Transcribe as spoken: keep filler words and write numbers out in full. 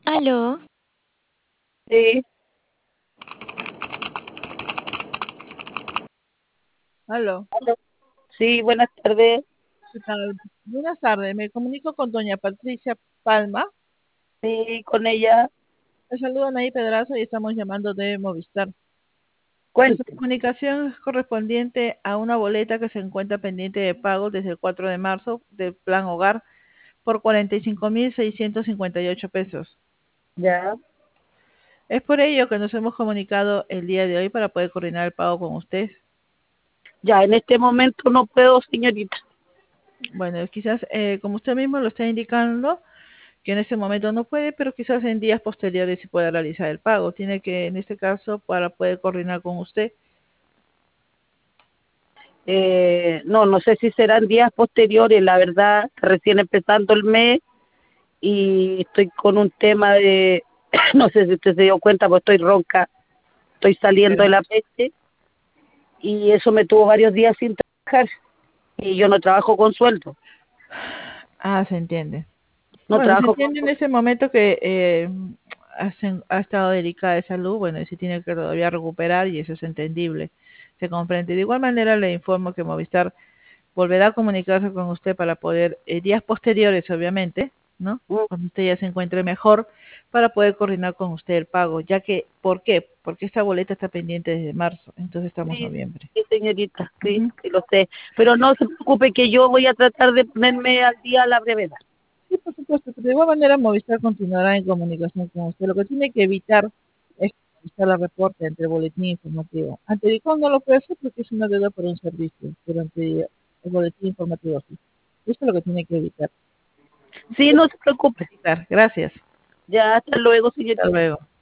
¿Aló? Sí, Aló, aló. Sí, buenas tardes. ¿qué tal? Buenas tardes, me comunico con doña Patricia Palma. Sí, con ella. Le saluda Anaí Pedraza y estamos llamando de Movistar. Nuestra Cuente. comunicación es correspondiente a una boleta que se encuentra pendiente de pago desde el cuatro de marzo del Plan Hogar por cuarenta y cinco mil seiscientos cincuenta y ocho pesos. Ya. Es por ello que nos hemos comunicado el día de hoy para poder coordinar el pago con usted. Ya, en este momento no puedo, señorita. Bueno, quizás, eh, como usted mismo lo está indicando, que en este momento no puede, pero quizás en días posteriores sí pueda realizar el pago. Tiene que, en este caso, para poder coordinar con usted. Eh, no, no sé si serán días posteriores, la verdad, recién empezando el mes y estoy con un tema de, no sé si usted se dio cuenta, pues estoy ronca, estoy saliendo de Ya. la peste y eso me tuvo varios días sin trabajar y yo no trabajo con sueldo, Ah, se entiende. no Bueno, se trabajo con entiende en sueldo. ese momento que eh, ha, sen- ha estado delicada de salud, bueno, y se tiene que todavía recuperar y eso es entendible, se comprende. De igual manera le informo que Movistar volverá a comunicarse con usted para poder, eh, días posteriores, obviamente, ¿no? Mm, Cuando usted ya se encuentre mejor, para poder coordinar con usted el pago, ya que, ¿por qué? Porque esta boleta está pendiente desde marzo, entonces estamos en Sí, noviembre. sí, señorita, sí, Ujú. sí lo sé, pero no se preocupe que yo voy a tratar de ponerme al día a la brevedad. Sí, por supuesto, pero de igual manera Movistar continuará en comunicación con usted. Lo que tiene que evitar es que Movistar la reporte entre el boletín informativo. Ante Dicom no lo puede hacer porque es una deuda por un servicio, pero ante el boletín informativo sí. Eso es lo que tiene que evitar. Sí, no se preocupe. Gracias. Ya, hasta luego, Hasta señorita. luego.